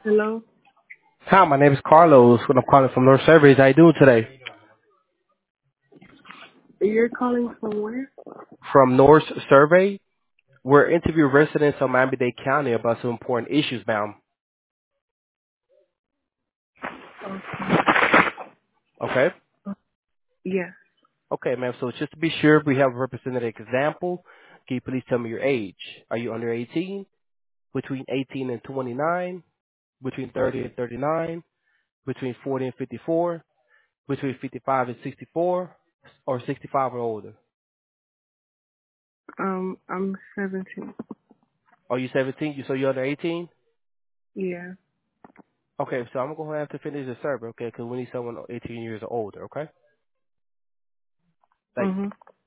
Hello? Hi, my name is Carlos. When I'm calling from North Surveys, how you doing today? You're calling from where? From North Survey, we're interviewing residents of Miami-Dade County about some important issues, ma'am. Okay? Yes. Okay, ma'am. So just to be sure, we have a representative example. Can you please tell me your age? Are you under 18? Between 18 and 29? Between 30 and 39? Between 40 and 54? Between 55 and 64? Or 65 or older? I'm 17. Are you 17? So you're under 18? Yeah. Okay, so I'm going to have to finish the survey, okay? Because we need someone 18 years or older, okay? Thank you. Mhm.